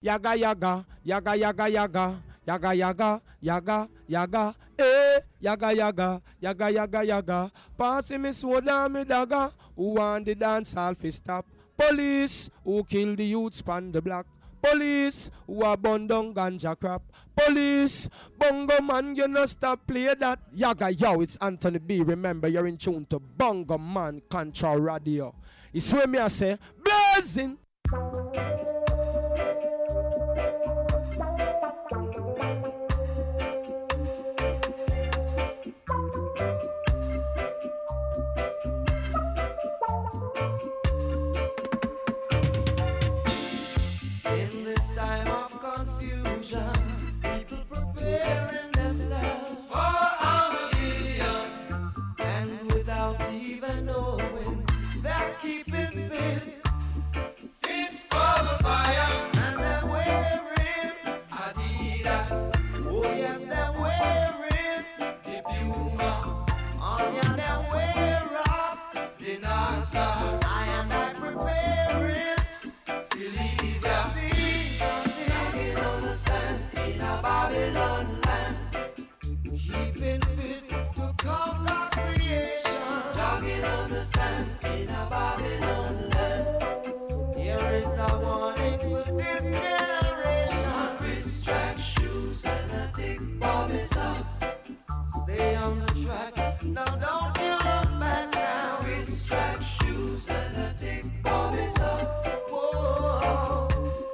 Yaga yaga, yaga yaga yaga, yaga yaga, yaga yaga, eh, yaga yaga, yaga yaga yaga. Passing me soda me dagger, who want the dance all fi stop? Police who kill the youths pan the block. Police who a burn down ganja crap. Police, bongo man, you no stop play that. Yaga yo, it's Anthony B. Remember you're in tune to Bongo Man Control Radio. It's where me I say, blazing. In this time of confusion, people preparing themselves for Armageddon, and without even knowing, they're keeping fit for the fire, and they're wearing Adidas. Oh yes, they're wearing the Puma. On ya they're wearing the NASA. I and I preparing. Believe ya. Jogging on the sand in a Babylon land, keeping fit to conquer creation. Jogging on the sand in a Babylon land. Here is a warning for this generation. Wrist track shoes and a thick bobby socks. Stay on the track. Now don't you look back now. Wrist track shoes and a thick bobby socks. Whoa.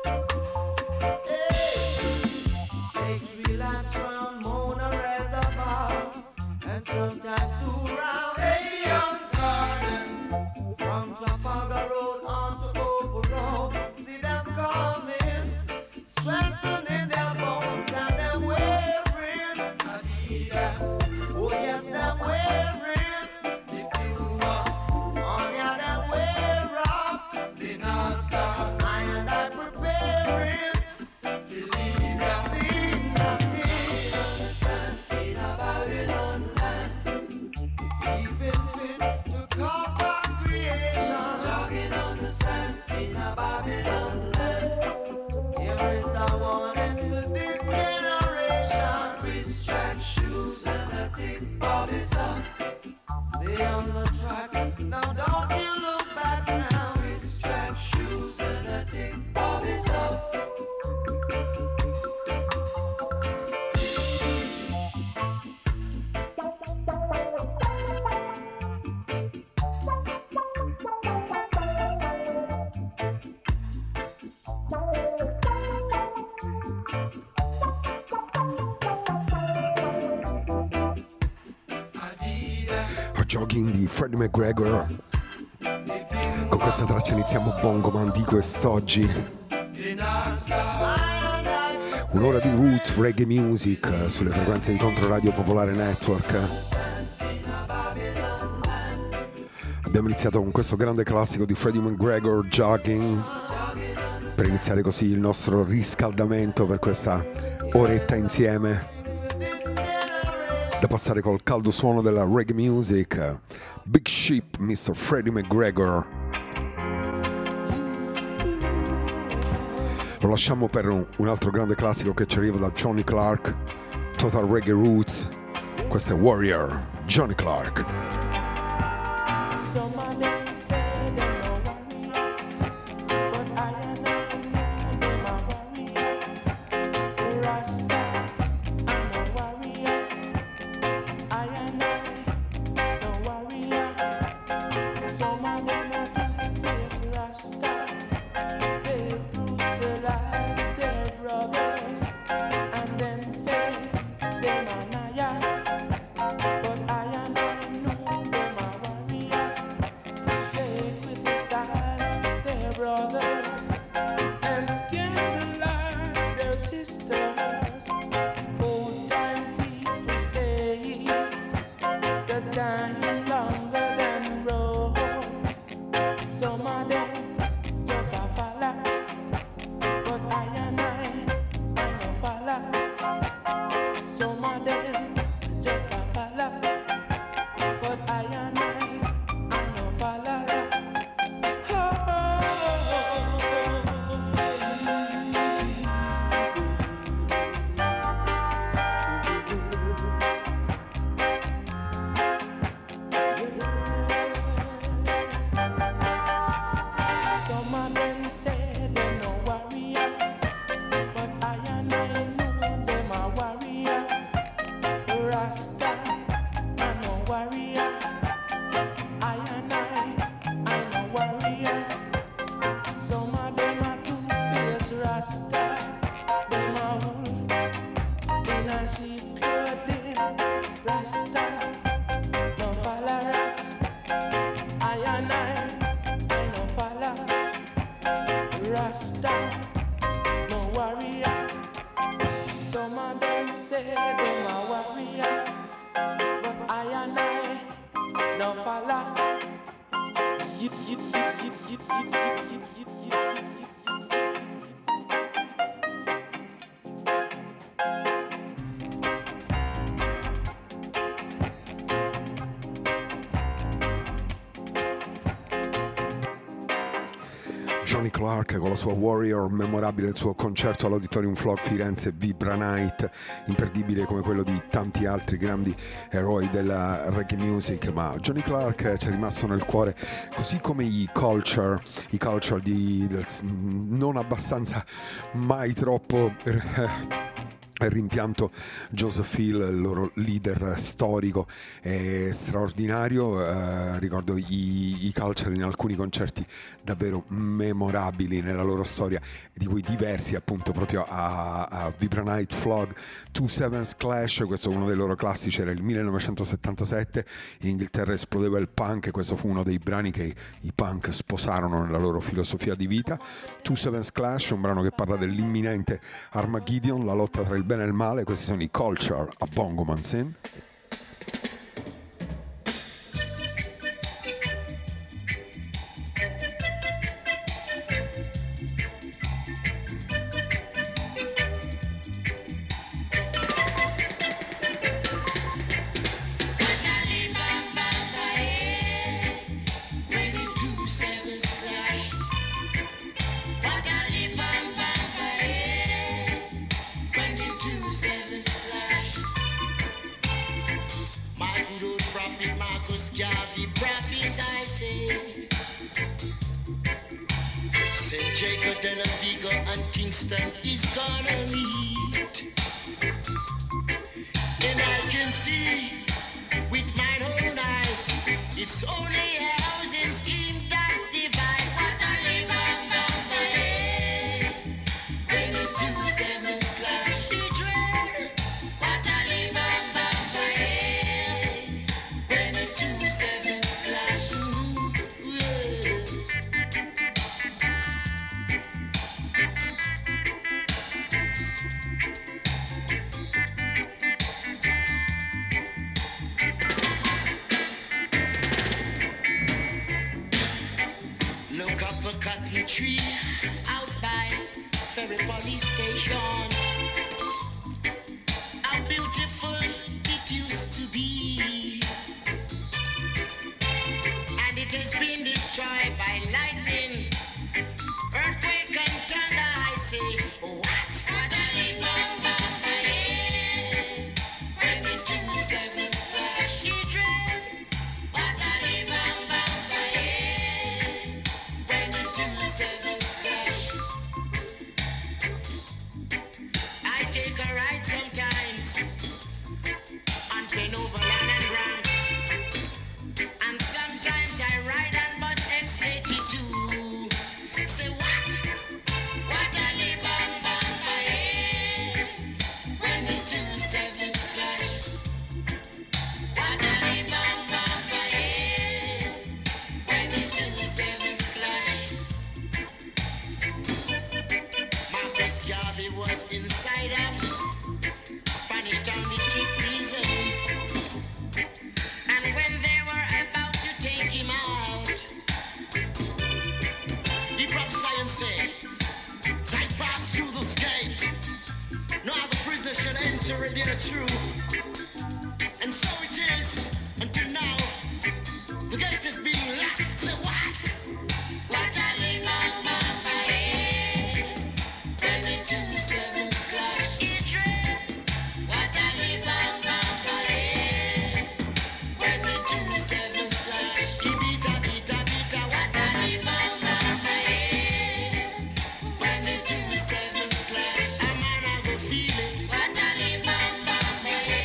Hey. Take 3 laps round Mona Reservoir and sometimes 2 round Stadium Garden. From Trafalgar Road on to Oak Road, see them coming, strengthening their bones, and they're wearing Adidas. Oh yes, they're wearing the Puma. On ya they're wearing the NASA. I and I preparing to leave ya. See nothing on the sand in a Babylon land, keeping fit to conquer creation. Jogging on the sand in a Babylon land. Here is a warning for this generation. Wrist track shoes and a thick bobby socks. Stay on the track. Now don't you look back now. Wrist track shoes and a thick bobby socks. Jogging di Freddie McGregor. Con questa traccia iniziamo Bongo Man di quest'oggi. Un'ora di roots reggae music sulle frequenze di Controradio Popolare Network. Abbiamo iniziato con questo grande classico di Freddie McGregor, Jogging, per iniziare così il nostro riscaldamento per questa oretta insieme, da passare col caldo suono della reggae music. Big Ship, Mr. Freddie McGregor. Lo lasciamo per un altro grande classico che ci arriva da Johnny Clark, Total Reggae Roots. Questo è Warrior, Johnny Clark. But I am no Rasta, no warrior. Some of them say them a warrior, but I and I no follow. Yip yip yip yip yip yip yip yip yip yip. Johnny Clark con la sua Warrior, memorabile il suo concerto all'Auditorium Flock Firenze, Vibra Night, imperdibile come quello di tanti altri grandi eroi della reggae music, ma Johnny Clark ci è rimasto nel cuore, così come i culture del non abbastanza, mai troppo rimpianto Joseph Hill, il loro leader storico e straordinario. Ricordo i Culture in alcuni concerti davvero memorabili nella loro storia, di cui diversi appunto proprio a Vibra Night Flog. 2-7's Clash, questo è uno dei loro classici, era il 1977, in Inghilterra esplodeva il punk e questo fu uno dei brani che i punk sposarono nella loro filosofia di vita. 2-7's Clash, un brano che parla dell'imminente Armageddon, la lotta tra il bene e il male. Questi sono i Culture a Bongo Mansin. Is gonna meet, and I can see with my own eyes, it's only a housing scheme that divide what I live on when the 2-7's clash between what I live on when the 2-7's clash. Tree out by Ferry Police Station. How beautiful it used to be, and it has been destroyed by lightning, earthquake and thunder. I say, what? What a live when the 2-7's clash, you dread. What a live when the 2-7's clash. I take a ride sometimes on Penoverland and Bronx, and sometimes I ride on bus X82. Say what? What a live when the 2-7's clash. What a live when the 2-7's clash. Marcus Garvey was inside of Spanish Town District Prison, and when they were about to take him out, the prophesy and say, as I pass through this gate, no other prisoner shall enter in there true. And so it is until now. The gate is being locked. Say what? What I live when the 2-7's clash. What I live when the 2-7's clash. Bita, bita, bita. What I live when the 2-7's clash. A man I go feel it. What I live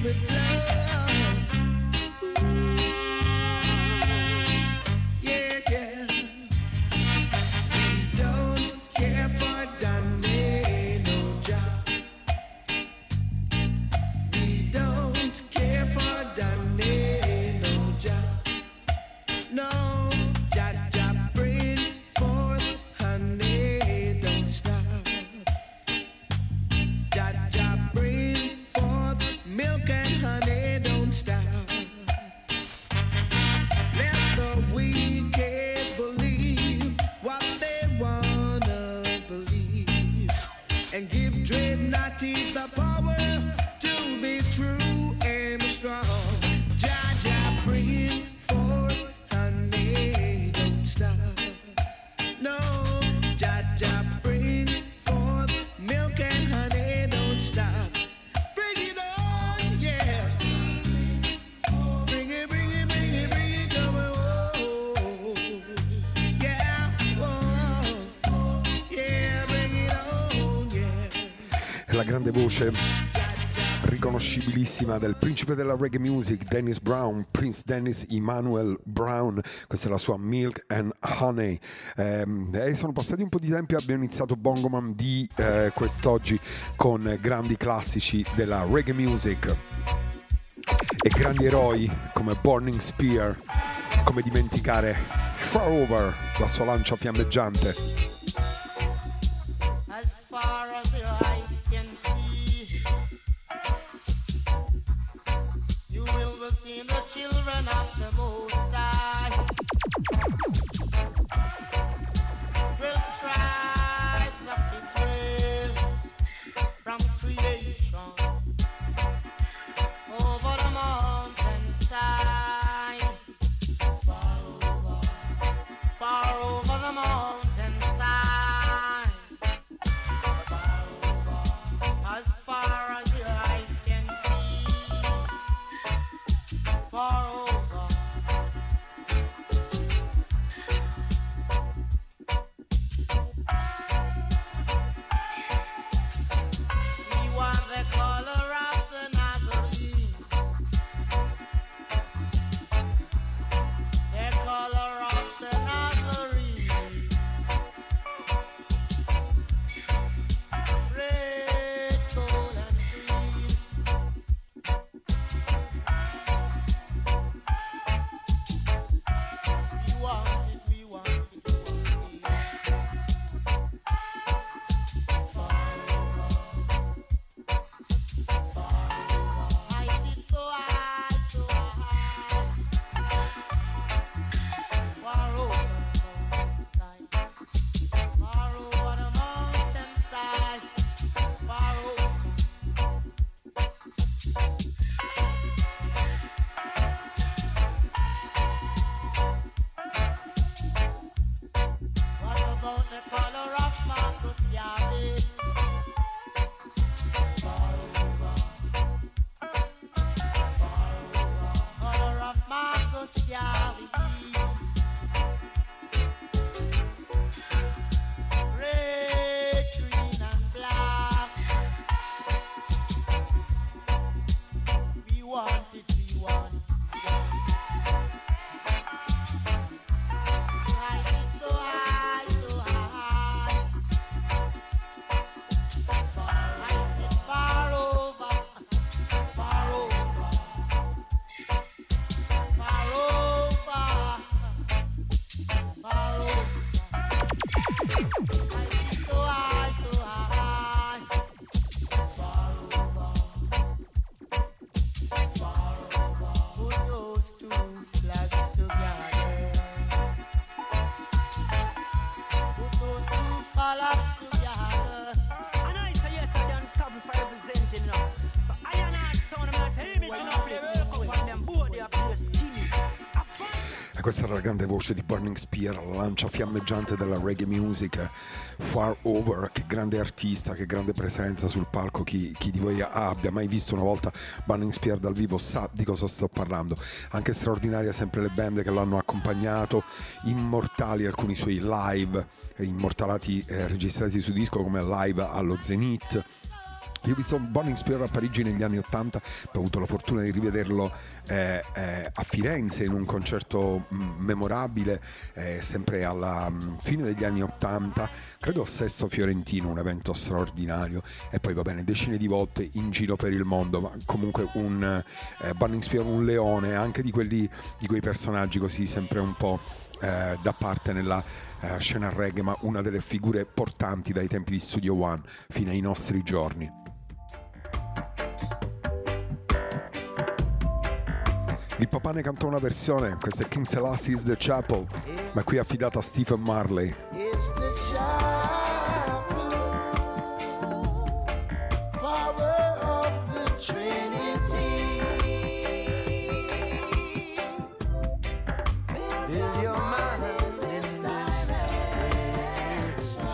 with love. Ooh, yeah, yeah. We don't care for Danny, no job. We don't care for Danny, no job. No, Jah bring forth honey, don't stop. Jah bring forth milk and honey, don't stop. Let the wicked believe what they wanna believe, and give Dreadnoughty the power to be true and strong. Jah bring forth honey, don't stop. No, Jah bring forth milk and honey, don't stop. Bring it on, yeah. Bring it, come on. Oh, yeah, oh, yeah, bring it on, yeah. E la grande voce riconoscibilissima del principe della reggae music, Dennis Brown, Prince Dennis Emmanuel Brown. Questa è la sua Milk and Honey. Sono passati un po' di tempo e abbiamo iniziato Bongoman di quest'oggi con grandi classici della reggae music e grandi eroi come Burning Spear. Come dimenticare Far Over, la sua lancia fiammeggiante. As far as your eyes can see, you will be seeing the children of the Most High. 12 tribes of Israel from creation over the mountainside, far over the mountainside, as far as your eyes can see, far over. We want the color of the Nazarene, the color of the Nazarene, red, gold, and green. We want it, we want it, we want it. Far over, I sit so high, so high. Far over the mountainside, far over the mountainside, far over. What about the color of Marcus Garvey? Far over, color of Marcus Garvey. Red, green, and black. We want it, we want it. I sit so high, so high. I sit far over, far over, far over, far over. I sit so high, so high. Far over, far over. Put those two flags together. Put those two colors together. And I say yes, I don't stop if I represent it now. But I and I sound of my image and I play World Cup and them both they are play skinny. I find E questa era la grande voce di Burning Spear, la lancia fiammeggiante della reggae music. Far Over, che grande artista, che grande presenza sul palco. Chi di voi abbia mai visto una volta Burning Spear dal vivo sa di cosa sto parlando. Anche straordinaria sempre le band che l'hanno accompagnato, immortali alcuni suoi live, immortalati registrati su disco come Live allo Zenith, Io ho visto Burning Spear a Parigi negli anni '80, ho avuto la fortuna di rivederlo a Firenze in un concerto memorabile, sempre alla fine degli anni '80, credo a Sesto Fiorentino, un evento straordinario, e poi va bene decine di volte in giro per il mondo, ma comunque un Burning Spear, un leone, anche di quei personaggi così sempre un po' da parte nella scena reggae, ma una delle figure portanti dai tempi di Studio One fino ai nostri giorni. Il papà ne cantò una versione, questa è King Selassie's The Chapel, ma qui è affidata a Stephen Marley. It's the chapel, power of the Trinity. Build your mind in this direction.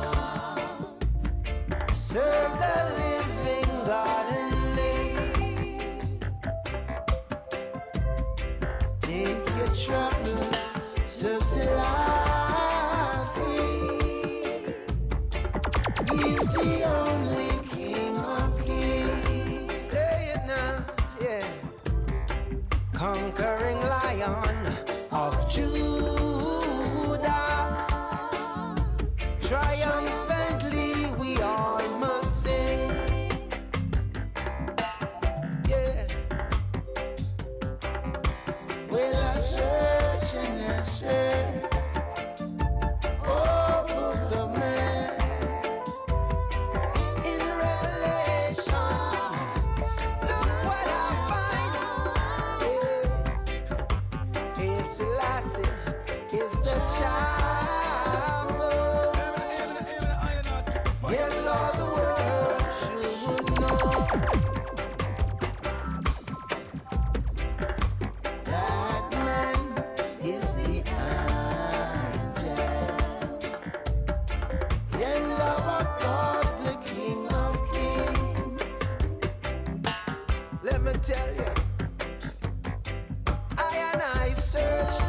Serve the living God and live. Take your troubles to Selassie. He's the only King of Kings. Say it now, yeah. Conquering Lion of Judah. Triumphantly we all must sing. Yeah. Well, I search and I search. Oh, Book of Man. In Revelation, look what I find. Yeah. Haile Selassie is the chapel. Yes, all the world should know that man is the angel, and our God, the King of Kings. Let me tell you, I search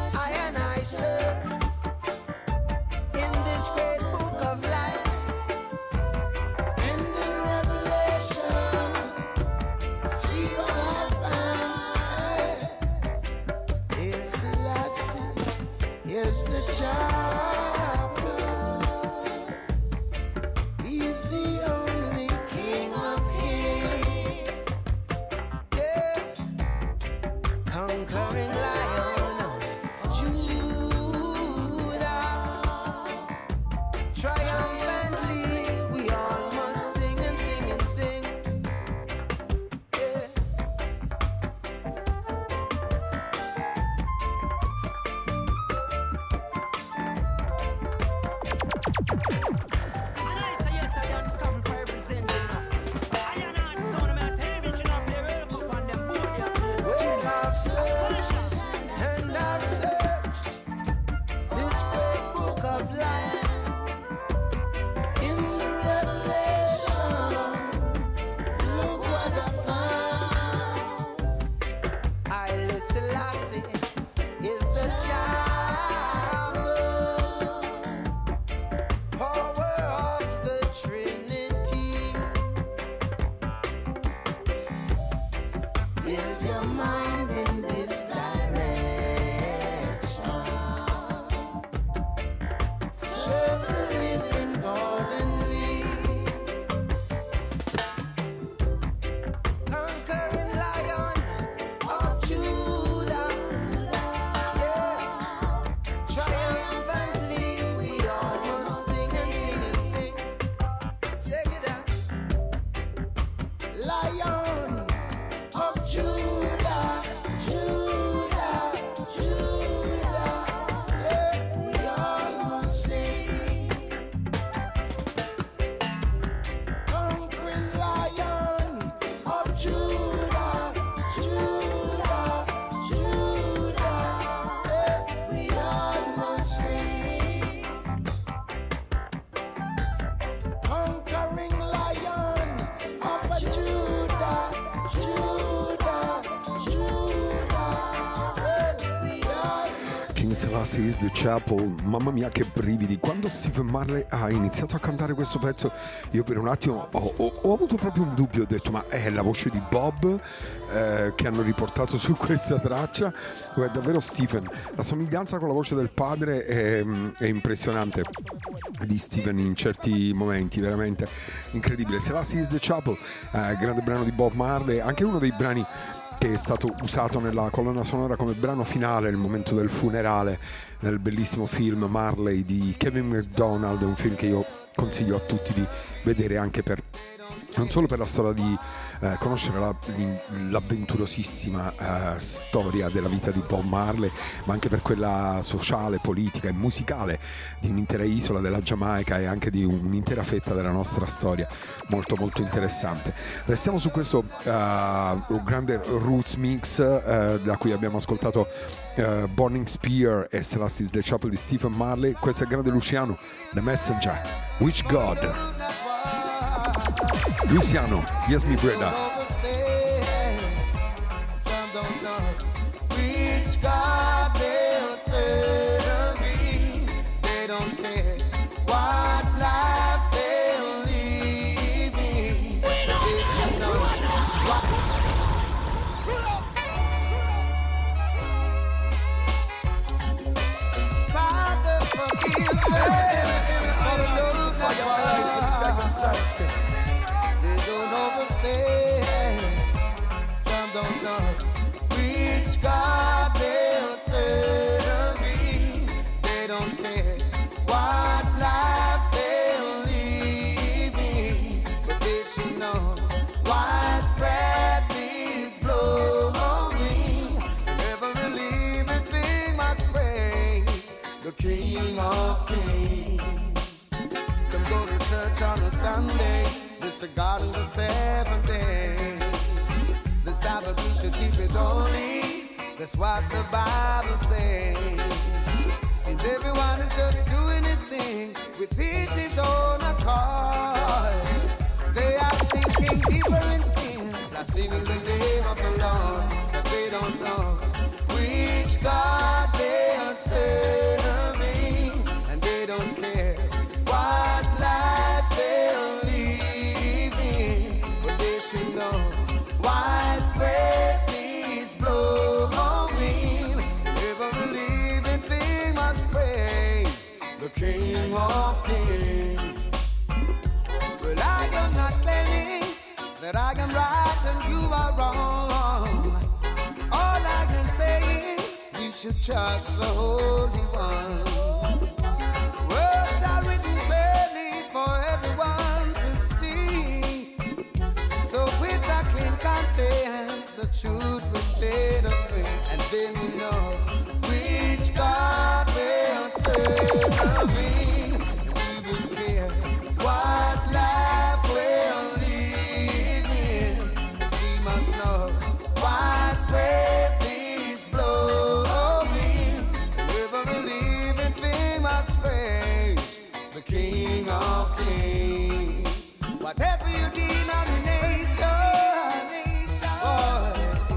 in this great book of life, and in Revelation, see what I found. Haile Selassie is the chapel. He's the only King of Kings. Yeah. Conquering Lion of Judah. Triumphantly we all must sing and sing and sing. Yeah. King, Selassie is the Chapel. Mamma mia che brividi. Quando Stephen Marley ha iniziato a cantare questo pezzo, io per un attimo ho avuto proprio un dubbio. Ho detto ma è la voce di Bob che hanno riportato su questa traccia? È davvero Stephen. La somiglianza con la voce del padre è impressionante di Stephen in certi momenti, veramente incredibile. Selassie is the Chapel, grande brano di Bob Marley, anche uno dei brani che è stato usato nella colonna sonora come brano finale nel momento del funerale nel bellissimo film Marley di Kevin MacDonald, un film che io consiglio a tutti di vedere anche per non solo per la storia di conoscere l'avventurosissima storia della vita di Bob Marley, ma anche per quella sociale, politica e musicale di un'intera isola della Giamaica e anche di un'intera fetta della nostra storia, molto molto interessante. Restiamo su questo grande roots mix da cui abbiamo ascoltato Burning Spear e Selassie is the Chapel di Stephen Marley. Questo è il grande Luciano, The Messenger, Which God? Luciano, yes me brother. Some don't know which God they'll serve me. They don't care what life they'll leave me. They don't know what. Father, forgive them for those that they don't understand. Some don't know which God they'll serve me. They don't care what life they'll leave me, but they should know widespread is blowing. Every living thing must praise the King of Kings. Some go to church on a Sunday, disregarding the seventh day. The Sabbath we should keep it holy. That's what the Bible says. Since everyone is just doing his thing with each his own accord, they are sinking deeper in sin, blaspheming the name of the Lord, 'cause they don't know which God they are serving, and they don't care what life they'll leave in, but they should know widespread is blowing. Every living thing must praise the King of Kings. Well, I am not claiming that I am right and you are wrong. All I can say is we should trust the Holy One. Words are written clearly for everyone to see. So with a clean conscience, the truth will set us free. And then we know which God we're serving. We will care what life we're living. 'Cause we must know widespread is blowing. Every living thing must praise the King of Kings. Whatever your denomination, boy,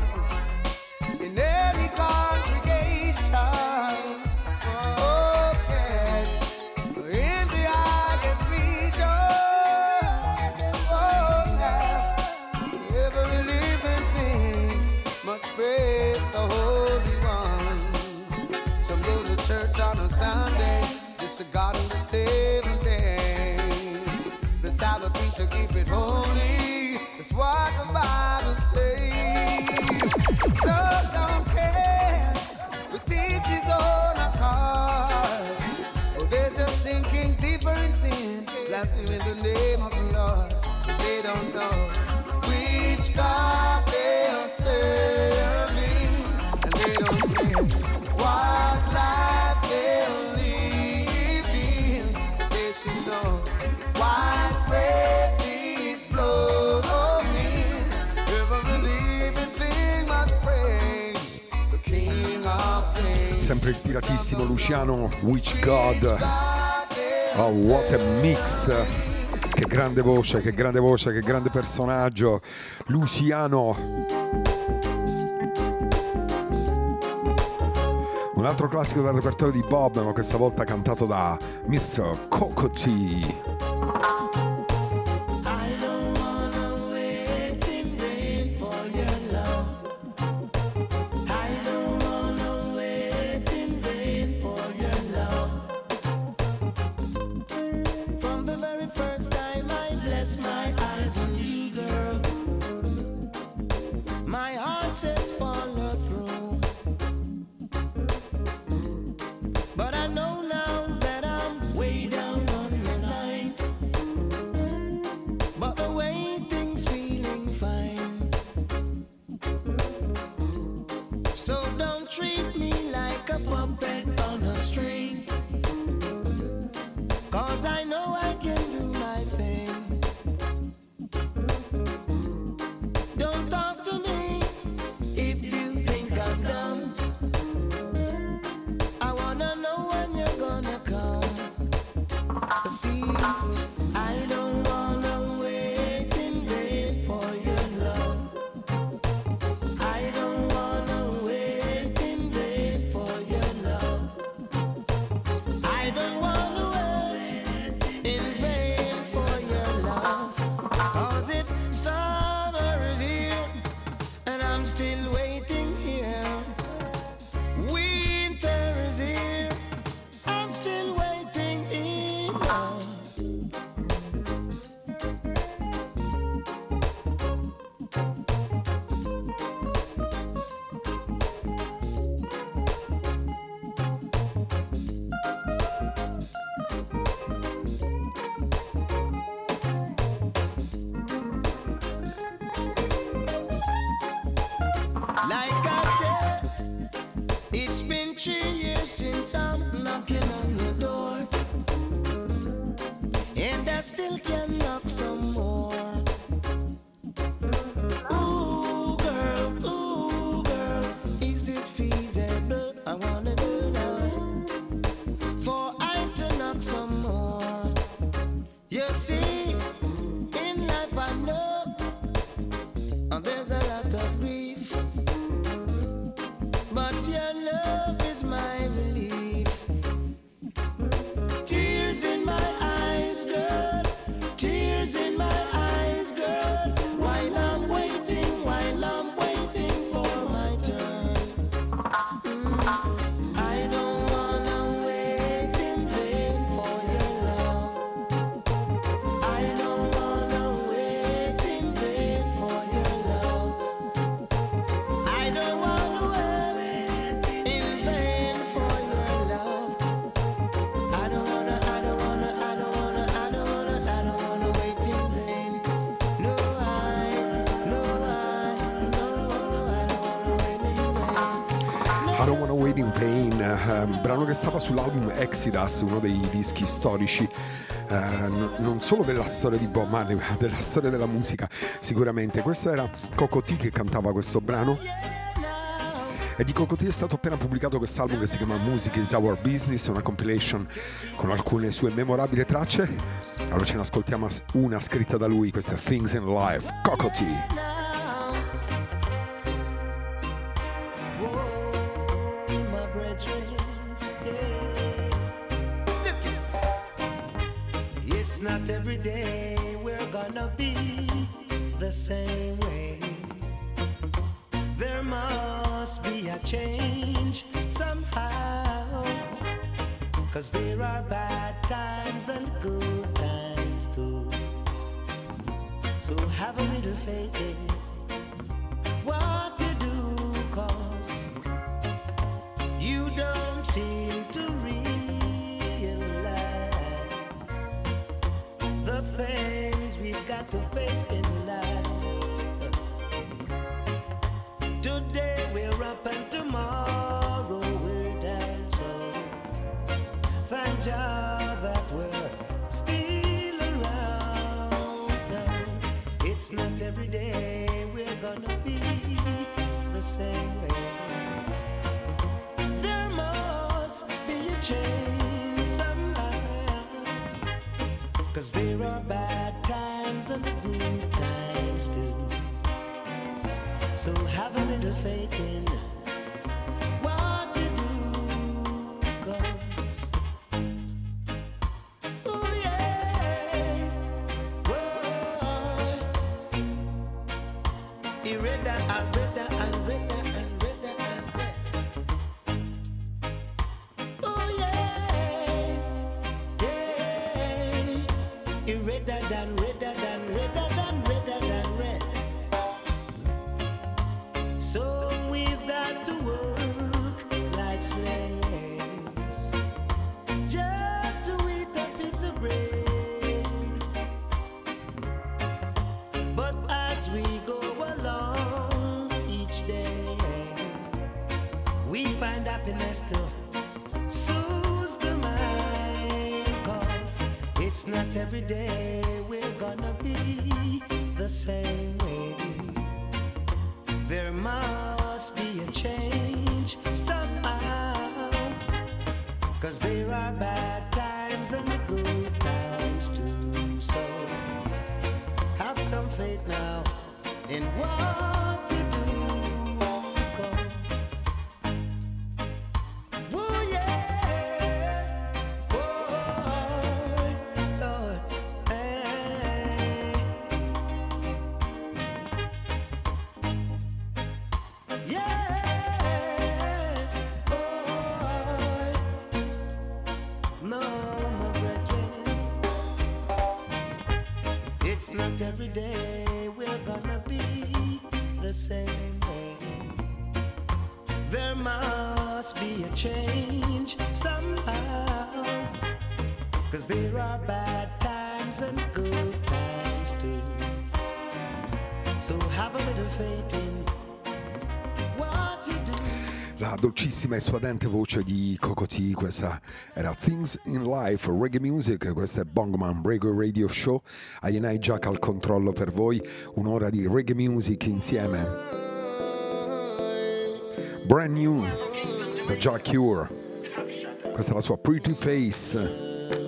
in any congregation, oh yes, in the highest region, oh yeah, every living thing must praise the Holy One. Some go to church on a Sunday, disregarding the seventh day. The Sabbath we should keep it holy. That's what the Bible says. So don't care with each his own accord. Oh, they're just sinking deeper in sin, blaspheming the name of the Lord. They don't know which God they're serving, and they don't care what life they'll live in. They should know widespread is blowing. Every living thing must praise the King of Kings. Sempre ispiratissimo Luciano, Which God? Oh, what a mix! Che grande voce, che grande voce, che grande personaggio, Luciano. Un altro classico del repertorio di Bob, ma questa volta cantato da Mr. Coco T. Still can knock some more. Ooh girl, is it feasible? I wanna do now. For I to knock some more. You see, in life I know there's a lot of grief, but your love is my relief. Tears in my eyes, girl. Tears in my eyes, girl, while I'm waiting for my turn. I don't wanna wait in vain for your love. I don't wanna wait in vain for your love. I don't wanna wait in vain for your love. I don't wanna wait in vain. No, I don't wanna wait in vain. I Don't Wanna Wait in Vain, brano che stava sull'album Exodus, uno dei dischi storici non solo della storia di Bob Marley, ma della storia della musica sicuramente. Questo era Coco T che cantava questo brano. E di Coco T è stato appena pubblicato quest'album che si chiama Music is Our Business, una compilation con alcune sue memorabili tracce. Allora ce ne ascoltiamo una scritta da lui, questa è Things in Life, Coco T. It's not every day we're gonna be the same way. There must be a change somehow, 'cause there are bad times and good times too. So have a little faith in what you do, 'cause you don't seem to realize the things we've got to face in life. Today we're up and tomorrow we're down, so thank God that we're still around. It's not every day we're gonna be the same way. There must be a change somehow, 'cause there are bad times and good times too. So have a little faith in what you do, happiness to soothe the mind, 'cause it's not every day we're gonna be the same way. There must be a change somehow, 'cause there are bad times and good times too. So have some faith now in what to do. 'Cause, oh yeah, oh Lord, hey. Yeah, oh, no, my brethren, it's not every day we're gonna be the same way. There must be a change somehow, 'cause there are bad times and good times too. So have a little faith in what to do. La dolcissima e suadente voce di Coco T, questa era Things in Life, Reggae Music, questa è Bongoman Reggae Radio Show, INI Jack al controllo per voi, un'ora di reggae music insieme. Brand new, da Jack Cure, questa è la sua Pretty Face.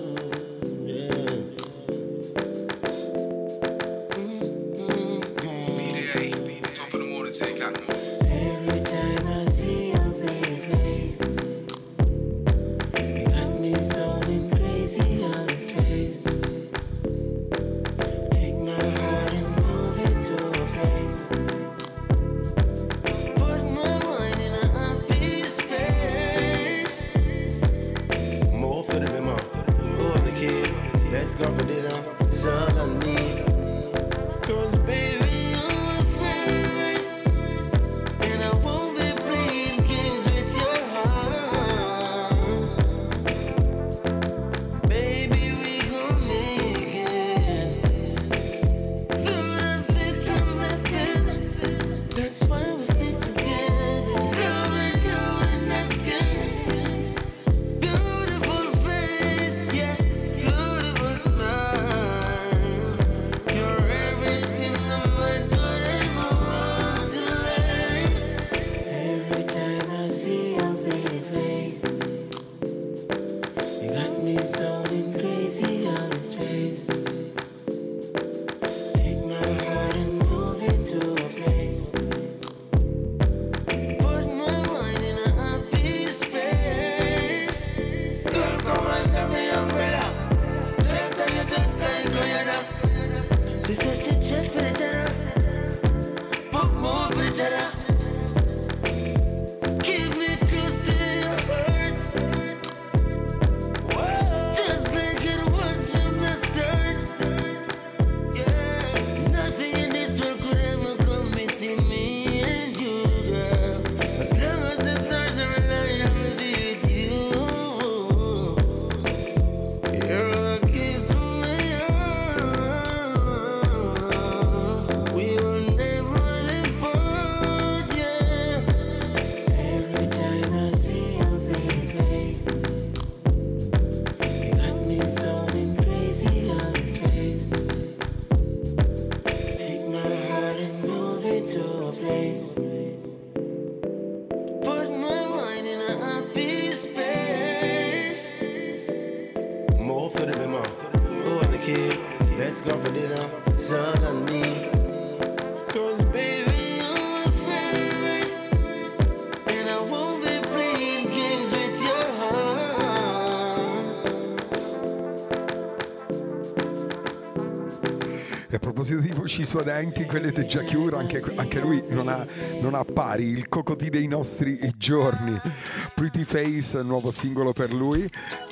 A proposito di voci suadenti, quelle di Jack Cure, anche lui non ha pari, il Coco T dei nostri giorni. Pretty Face, nuovo singolo per lui,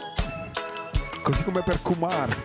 così come per Kumar.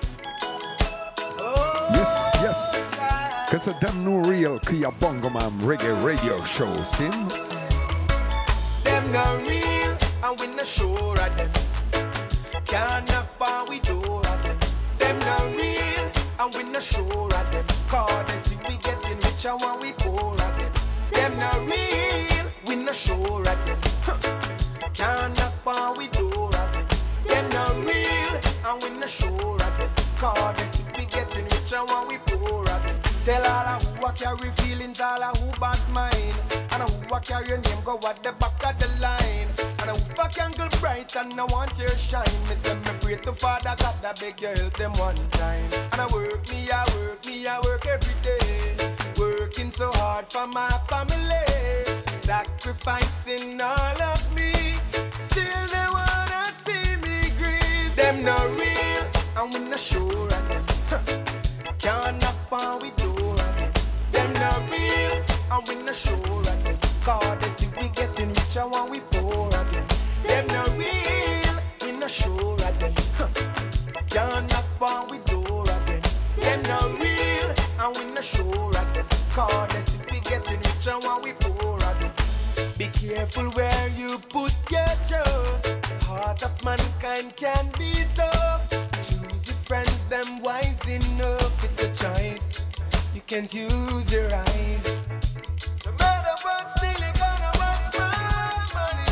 Yes, yes. Questo è Damn New Real qui a Bongoman Reggae Radio Show. Sim? Them no real and we no sure of them. Can't knock on we door of them. Them no real and we no sure of them. Cause they see we getting richer when we poor of them. Them no real, we no sure of them. Can't knock on we door of them. Them not real, and we not sure of them. Cause they see we getting richer when we poor of them. Tell all of who I carry feelings, all of who bad mind. And who I carry your name, go at the back of the line. And who I can go bright and I want your shine. Me say me pray to Father God, I beg you help them one time. And I work every day. Working so hard for my family. Sacrificing all of me. Still they wanna see me grieve. Them not real, and we not sure of them. Can't knock on we door of them. Them not real, and we not sure of them. Cause they see we getting richer when we poor of them. Them not real, we not sure of them. Can't knock on we door of them. Them not real, and we not sure of them. Cause they see we getting richer when we poor of them. Be careful where you put your trust. Heart of mankind can be tough. Choose your friends, them wise enough. It's a choice. You can't use your eyes. No matter what, still you gonna watch my money.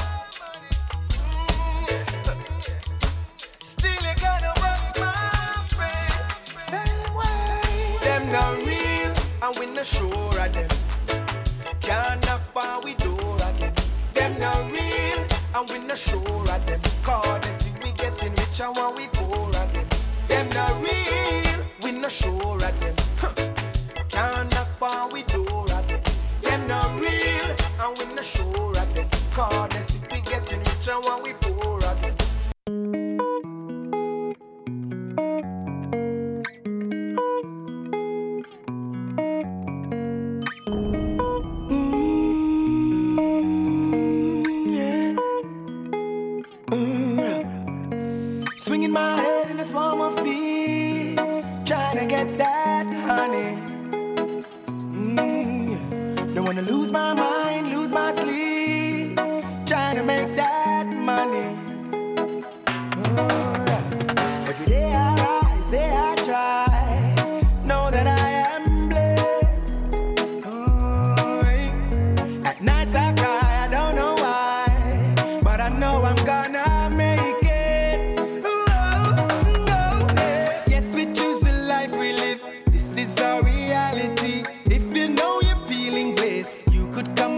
Still you gonna watch my pain. Same way. Them not real, and we not sure of them. Can't knock on we door again. Them not real, and we not sure of them. Cause they see we getting richer when we poor again. Them not real, we not sure of them. Can't knock on we door again. Them not real, and we not sure of them. Cause they see we getting richer when we poor again. Swinging my head in a swarm of bees, trying to get that honey. Don't wanna lose my mind, lose my sleep, trying to make that money. Every day I rise, day I try, know that I am blessed. At nights I cry, I don't know why, but I know I'm gonna make it. Yes, we choose the life we live. This is our reality. If you know you're feeling bliss, you could come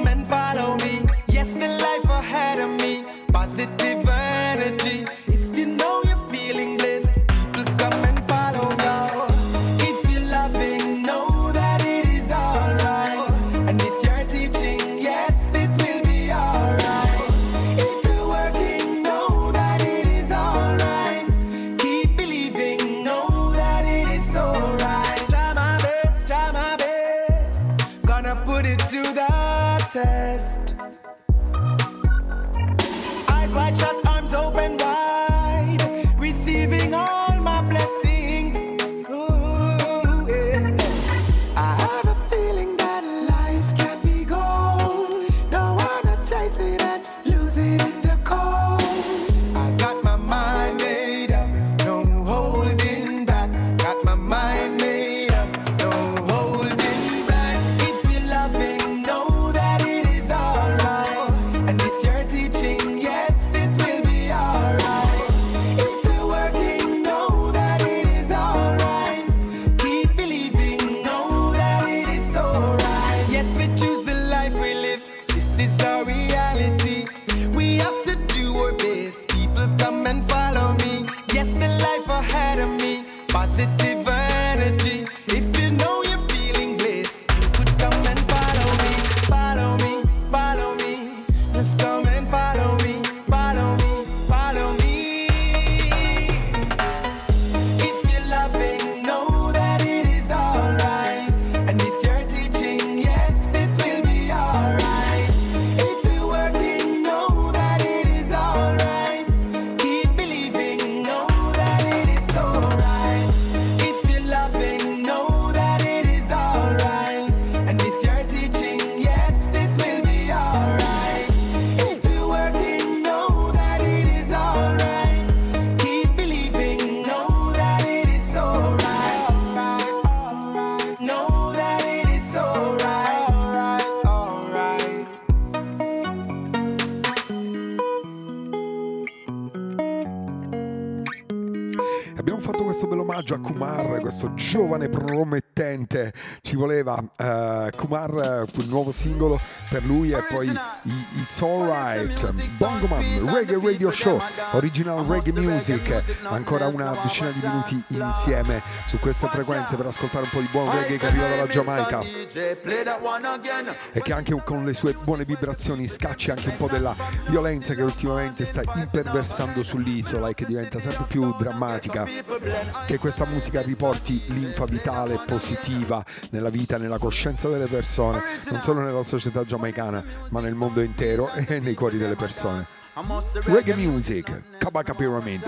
Abbiamo fatto questo bel omaggio a Kumar, questo giovane promettente. Ci voleva Kumar, il nuovo singolo per lui, e poi It's Alright, Bongo Man, Reggae Radio Show, original reggae music. Ancora una decina di minuti insieme su queste frequenze per ascoltare un po' di buon reggae che arriva dalla Giamaica e che anche con le sue buone vibrazioni scacci anche un po' della violenza che ultimamente sta imperversando sull'isola e che diventa sempre più drammatica. Che questa musica riporti linfa vitale positiva nella vita, nella coscienza delle persone, non solo nella società giamaicana ma nel mondo intero e nei cuori delle persone. Reggae music, Kabaka Pyramid.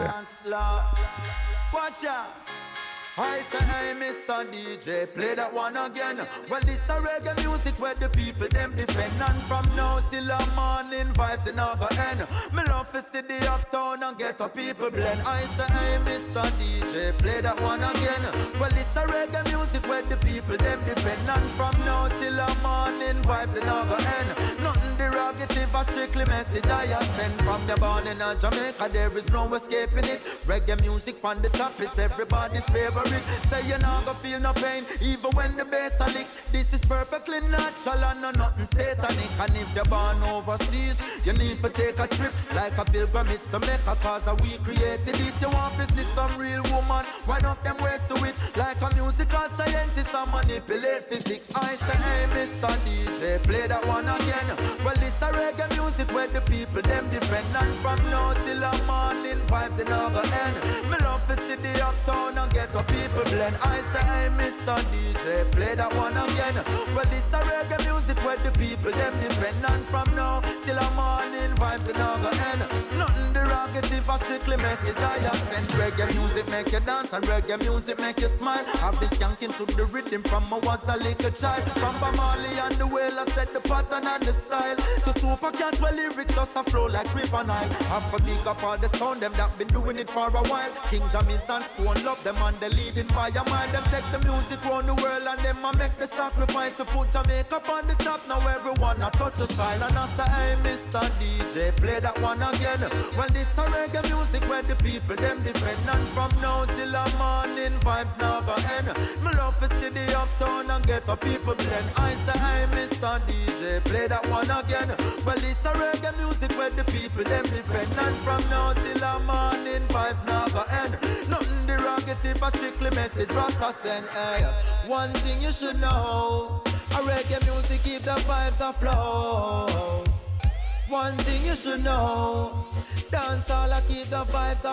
I say, hey, Mr. DJ, play that one again. Well, this a reggae music where the people them defend. And from now till the morning, vibes in our end. Me love to see the uptown and get a people blend. I say, hey, Mr. DJ, play that one again. Well, this a reggae music where the people them defend. And from now till the morning, vibes in our end. Nothing derogative, a strictly message I send. From the born in Jamaica, there is no escaping it. Reggae music on the top, it's everybody's favorite. Say you're not gonna feel no pain, even when the bass a lick. This is perfectly natural and no nothing satanic. And if you're born overseas, you need to take a trip, like a pilgrimage to Mecca, cause we created it. You want to see some real woman, wind up them ways to it, like a musical scientist and manipulate physics. I say, hey, Mr. DJ, play that one again. Well, this a reggae music where the people them defend. And from now till the morning, vibes in our end. Me love to see the uptown and get up people blend. I say, hey, Mr. DJ, play that one again. Well, this a reggae music where the people them defend. And from now till the morning, vibes in our end. Nothing derogative, a strictly message I just send. Reggae music make you dance and reggae music make you smile. I've been skanking to the rhythm from I was a little child. From Bamali and the Whale, I set the pattern and the style. To Super Cat, where lyrics just a flow like River Nile. Have to big up all the sound, them that been doing it for a while. King Jammy's and Stone love them and the leading by a mind. Them take the music round the world and them a make the sacrifice to put Jamaica up on the top. Now everyone a touch a style. And I say, hey, Mr. DJ, play that one again. Well, this a reggae music where the people them defend. And from now till the morning, vibes never end. Me love to see the uptown and get a people blend. I say, hey, Mr. DJ, play that one again. Well, this a reggae music where the people them defend. And from now till the morning, vibes never end. Nothing derogative, a strictly message Rasta send. Hey, one thing you should know, a reggae music keep the vibes afloat. One thing you should know, dance all I keep the vibes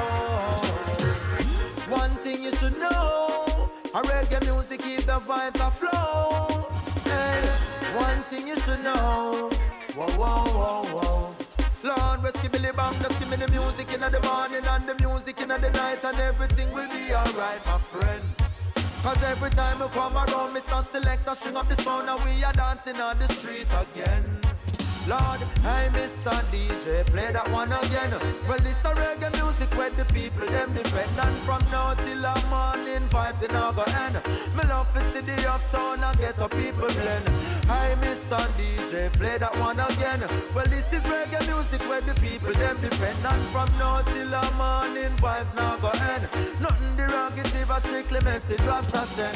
afloat. One thing you should know, a reggae music keep the vibes afloat. Hey, one thing you should know, whoa, whoa, whoa, whoa. Lord, just give me the bang, just give me the music in the morning and the music in the night, and everything will be alright, my friend. Cause every time we come around, Mr. Selector, string up the sound and we are dancing on the street again. Lord, hey, Mr. DJ, play that one again. Well, this a reggae music where the people them defend. And from now till the morning, vibes in our end. Me love to see the uptown and get a people blend. Hey, Mr. DJ, play that one again. Well, this is reggae music where the people them defend. And from now till the morning, vibes now go end. Nothing derogative, a strictly message Rasta send.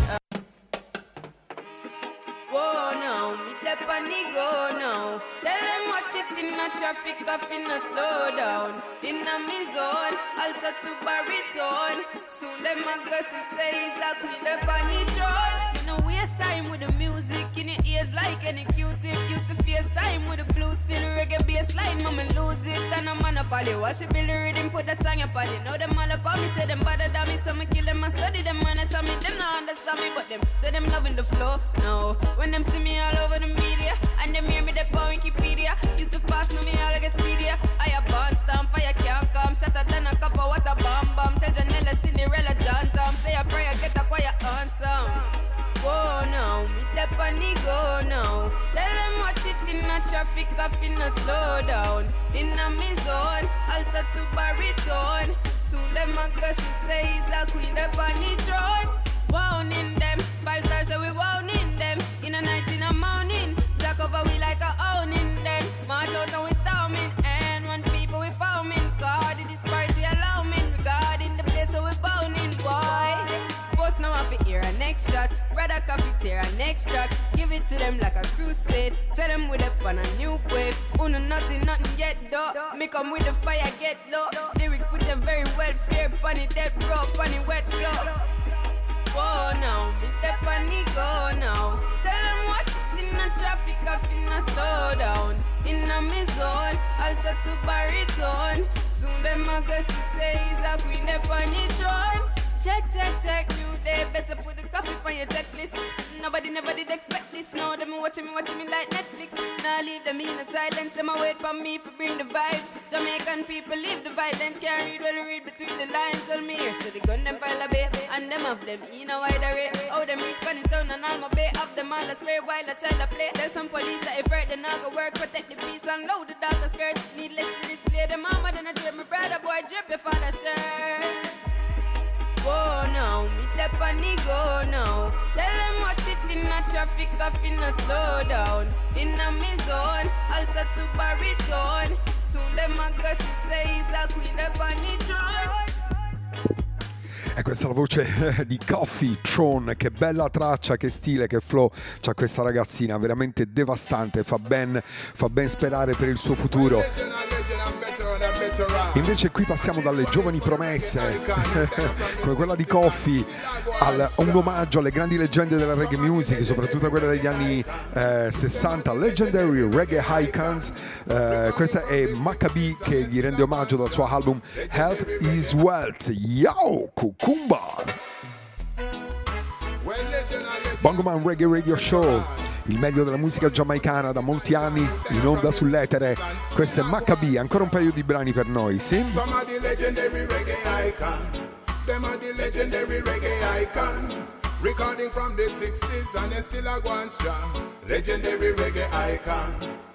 Whoa, now, me step on the go now. Tell them watch it in the traffic, I finna slow down. In a me zone, alter to baritone. Soon them a go say it's a queen up on the throne. You know waste time with the music in your ears like any Q-tip. Used to face time with the blue steel reggae bass line, mama lose it. And I'm on a poly, watch it build the rhythm, put the song up on it. Know them all up on me, say them bother than me, so me kill them and study them. When I tell me, them not understand me, but them say them loving the flow, no. When them see me all over the media, and them hear me they on Wikipedia. Used to fast, know me all I get speedier. I a born stamp, fire can't come. Shatter than a cup of water, bomb bomb. Tell Janella, Cinderella, John Tom. Say a prayer, get a quiet answer. Whoa, now, me step on the go now. Tell them watch it in the traffic, I finna slow down. In a me zone, alter to baritone. Soon them a go say he's a queen up on the throne. Wound in them, 5 stars so we wound in them. In a night, in a morning, jack over we like a owning them. March out and we storming, and when people we foaming. God, this party allow me, regarding the place so we bound. next shot. Brother coffee tear a next shot. Give it to them like a crusade. Tell them we're up on a new wave. Uno nothing yet though. Me come with the fire, get low. Lyrics put you very well fair. Funny dead bro, funny wet flow. Whoa now, me step on the go now. Tell them watch it in the traffic, I finna slow down. In a me zone, alter to baritone. Soon them a guess to say he's a queen up on the throne. Check, new day, better put the coffee on your checklist. Nobody never did expect this, now them watching me like Netflix. Now leave them in a silence, them a wait for me for bring the vibes. Jamaican people leave the violence, can't read well, read between the lines. Tell me here, so the gun them file a bay, and them of them in a wide array. Oh, them read Spanish town and all my bay, of them all I swear while a child a play. Tell some police that if hurt, then I go work, protect the peace and load the daughter skirt. Needless to display the mama, then I drip my brother, boy, drip your father shirt. Whoa now, me step on the go now. Tell them watch it in a traffic, I finna slow down. In a me zone, alter to baritone. Soon them a guess to say he's a queen up on the throne. E questa è la voce di Coffee Tron, che bella traccia, che stile, che flow c'ha questa ragazzina, veramente devastante, fa ben sperare per il suo futuro. Invece qui passiamo dalle giovani promesse come quella di Coffee a un omaggio alle grandi leggende della reggae music, soprattutto quelle degli anni 60, Legendary Reggae Icons. Questa è Maccabee che gli rende omaggio dal suo album Health is Wealth. Yo, Cucumba! Bongo Man Reggae Radio Show, il meglio della musica giamaicana da molti anni in onda sull'etere. Questo è Maccabee, ancora un paio di brani per noi, sì? Some of the legendary reggae icon. Them are the legendary reggae icon. Recording from the 60s and they still are going strong. Legendary reggae icon.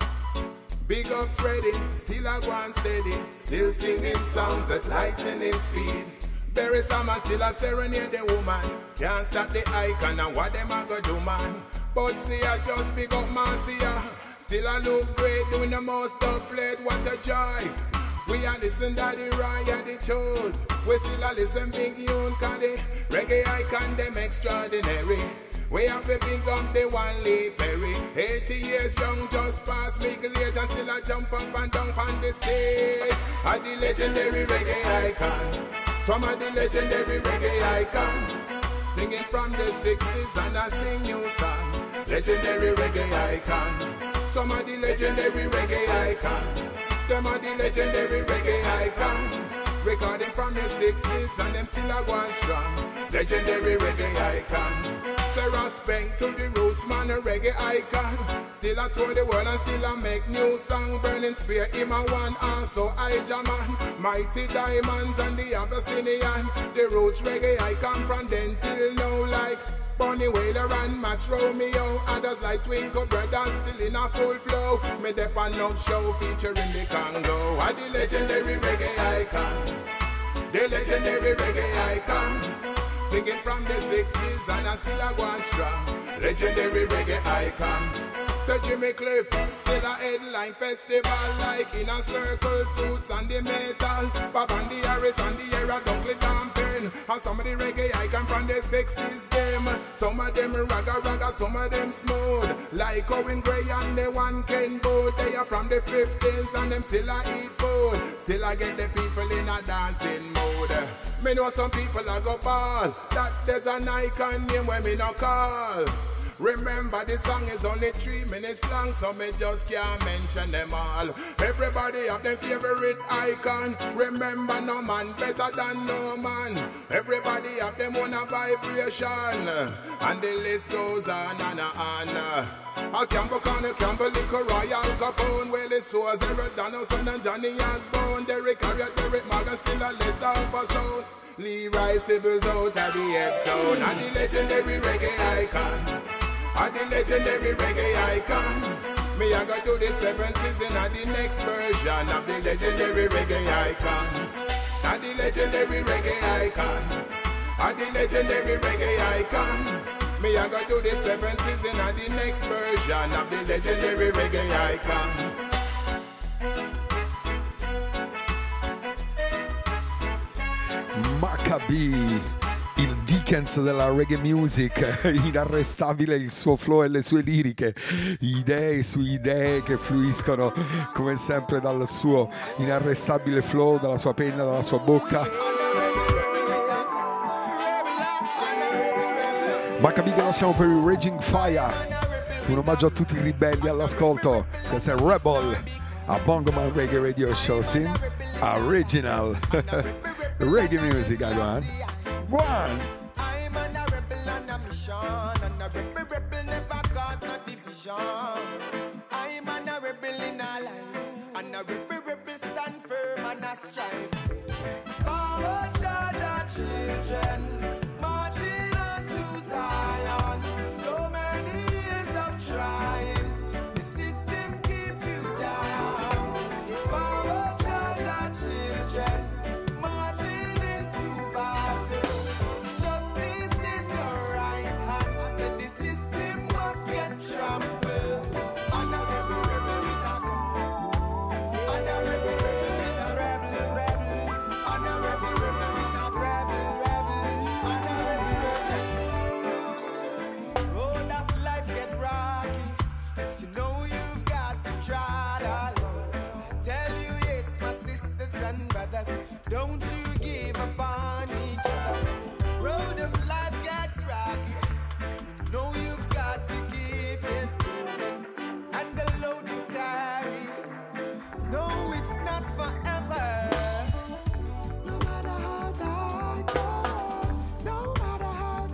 Big up Freddy, still a going steady. Still singing songs at lightning speed. Barry Summer still a serenade the woman. Can't stop the icon and what them a go do, man. But see I just big up Marcia. Still I look great doing the most up played. What a joy. We a listen Daddy Ryan the Chode. We still a listen Big Yoon cause the reggae icon them extraordinary. We have to big up the one Lee Perry. 80 years young, just past middle age and still a jump up and down on the stage. A the legendary reggae icon. Some of the legendary reggae icon. Singing from the 60s and I sing new song. Legendary reggae icon. Some of the legendary reggae icon. Them are the legendary reggae icon. Recording from the 60s and them still are going strong. Legendary reggae icon. Sarah Spank to the roots man, a reggae icon. Still a tour the world and still a make new song. Burning Spear, him a one also I Jaman. Mighty Diamonds and the Abyssinian. The roots reggae icon from then till now like Bonnie Wailer and Max Romeo. Others like Twinkle Brothers still in a full flow. Me dep on no show featuring the Congo. A the legendary reggae icon. The legendary reggae icon. Singing from the 60s and I still a going strong. Legendary reggae icon. So Jimmy Cliff, still a headline festival. Like in a circle, toots and the metal. Bob and the Harris and the era Dunkley Dampen. And some of the reggae icon from the 60s them. Some of them ragga, some of them smooth. Like Owen Gray and the one Ken Boot. They are from the 50s and them still a eat food. Still I get the people in a dancing mood. Me know some people a go ball. That there's an icon name where me no call. Remember the song is only 3 minutes long, so me just can't mention them all. Everybody have their favorite icon. Remember no man better than no man. Everybody have them own a vibration. And the list goes on and on. Al Campbell, Connor Campbell, Liquor Royal Capone. Well, it's so Eric Donaldson and Johnny Osborne. Derek Harriet, Derek Morgan, still a let off a sound. Leroy Sibbles out of the Heptown. And the legendary reggae icon. And the legendary reggae icon. Me I go to the 70s in the next version of the legendary reggae icon. And the legendary reggae icon. And the legendary reggae icon. Me I go to the 70s in the next version of the legendary reggae icon. Maccabee, Il Dickens della reggae music, inarrestabile il suo flow e le sue liriche, idee su idee che fluiscono come sempre dal suo inarrestabile flow, dalla sua penna, dalla sua bocca. Maccabi che lasciamo per il Raging Fire, un omaggio a tutti i ribelli all'ascolto. Questo è Rebel a Bongo Man Reggae Radio Show, sin original reggae music. Go on. I'm a rebel on a mission, and a rebel never cause no division. I'm a rebel in a life, and a rebel stand firm and a strive. For Jah children, marching on to Zion. So many years of trying, the system keep you down. For Jah children, marching into battle. Justice in your right hand. I said the system must get trampled. And a rebel with a gun. And a rebel with a rebel. And a rebel with a rebel. And a rebel. Road of life get rocky, but you know you've got to trot along. Tell you yes, my sisters and brothers, don't you give up on each other. Road of life get rocky, you know you've got to keep it moving. And the load you carry, no, it's not forever. No matter how dark, no matter how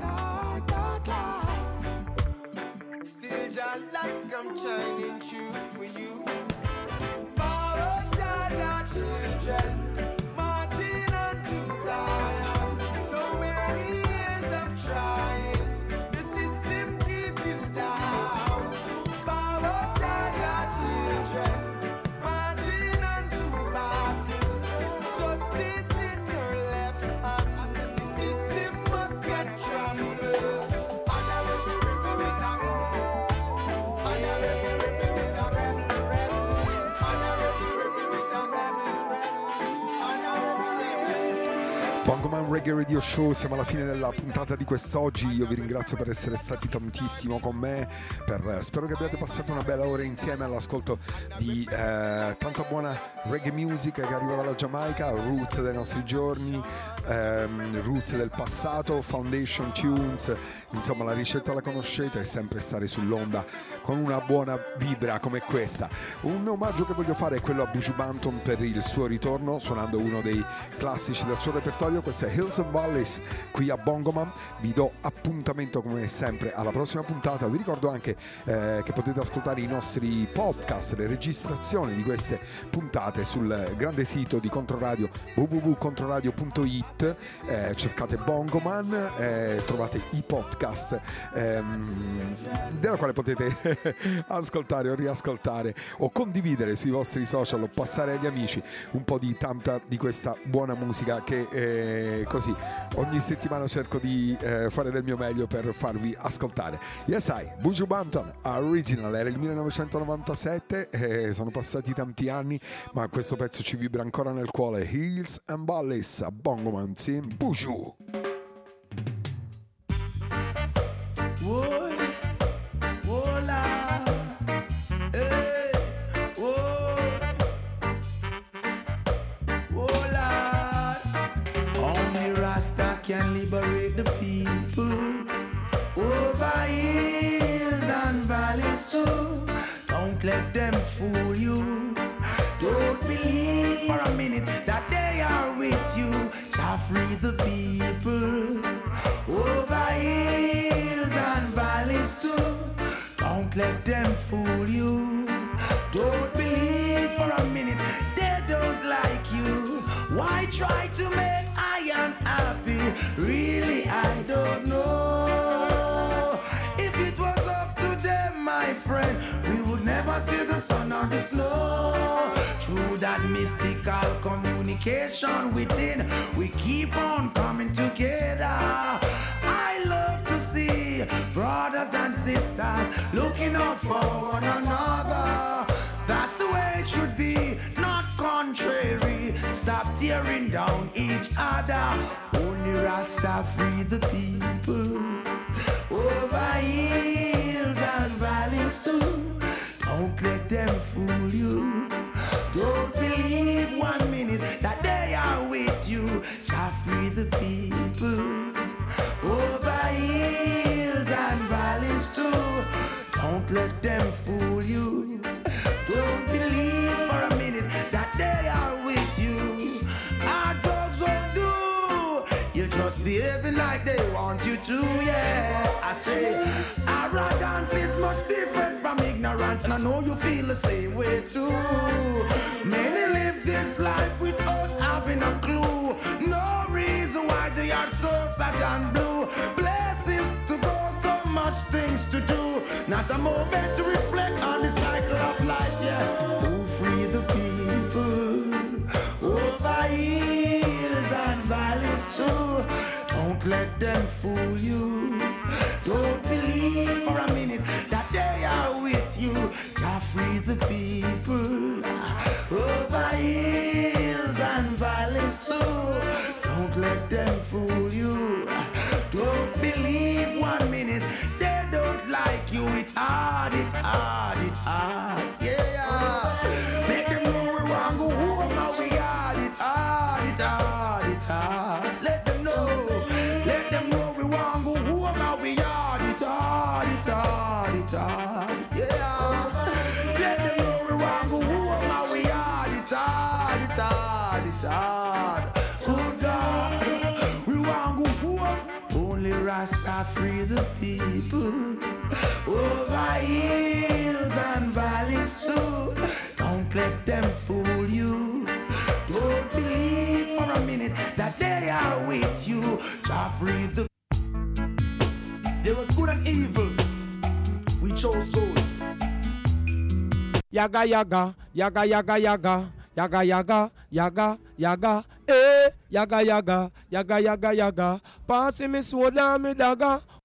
dark, still your light come shining through for you. For Jah children, marching on to Zion. So many years of trying, the system keep you down. For Jah children, marching on to battle. Justice in your left hand, the system must get trampled. And a rebel with a gun. And a rebel with a rebel. And a rebel with a rebel. And a rebel. Bongo Man Reggae Radio Show, siamo alla fine della puntata di quest'oggi. Io vi ringrazio per essere stati tantissimo con me, spero che abbiate passato una bella ora insieme all'ascolto di tanta buona reggae music che arriva dalla Giamaica, roots dei nostri giorni, roots del passato, foundation tunes, insomma la ricetta la conoscete, è sempre stare sull'onda con una buona vibra come questa. Un omaggio che voglio fare è quello a Buju Banton per il suo ritorno, suonando uno dei classici del suo repertorio. Questo è Hills and Valleys qui a Bongo Man. Vi do appuntamento come sempre alla prossima puntata. Vi ricordo anche che potete ascoltare i nostri podcast, le registrazioni di queste puntate sul grande sito di Controradio, www.controradio.it. Cercate Bongo Man, trovate i podcast della quale potete ascoltare o riascoltare o condividere sui vostri social o passare agli amici un po' di tanta di questa buona musica che così ogni settimana cerco di fare del mio meglio per farvi ascoltare. Yes, Buju Banton original, era il 1997, sono passati tanti anni ma questo pezzo ci vibra ancora nel cuore. Hills and Valleys a Bongo Man, sì, Buju. Can liberate the people over hills and valleys too. Don't let them fool you. Don't believe for a minute that they are with you. Shall free the people over hills and valleys too. Don't let them fool you. Don't believe for a minute they don't like you. Why try to make I am happy? Really, I don't know. If it was up to them, my friend, we would never see the sun or the snow. Through that mystical communication within, we keep on coming together. I love to see brothers and sisters looking out for one another. That's the way it should be, not contrary. Stop tearing down each other. Only Rasta free the people. Over hills and valleys too. Don't let them fool you. Don't believe 1 minute that they are with you. Shall free the people. Over hills and valleys too. Don't let them fool you. Don't believe for a minute that they are with you. Our drugs won't do. You just behaving like they want you to, yeah. I say, arrogance is much different from ignorance, and I know you feel the same way too. Many live this life without having a clue. No reason why they are so sad and blue. Places to go, so much things to do. Not a moment to reflect on the cycle of life, yeah. To free the people over hills and valleys too. Don't let them fool you. Don't believe for a minute that they are with you. To free the people over hills and valleys too. Don't let them fool you. Don't believe 1 minute they don't like you. It's hard, it's hard, it's hard, yeah. Make them know we want go home and we hard, it's hard, it's hard, it's hard. Let them know we want go home and we hard, it's hard, it's hard, it's hard, yeah. Let them know we want go home and we hard, it's hard, it's hard, it's hard. Oh God, we want go home. Only Rasta free the people. Over hills and valleys too. Don't let them fool you. Don't believe for a minute that they are with you. To free the. There was good and evil. We chose good. Yaga yaga, yaga yaga yaga. Yaga yaga, yaga, yaga, eh, yaga yaga, yaga yaga yaga. Passing me sword and me dagger.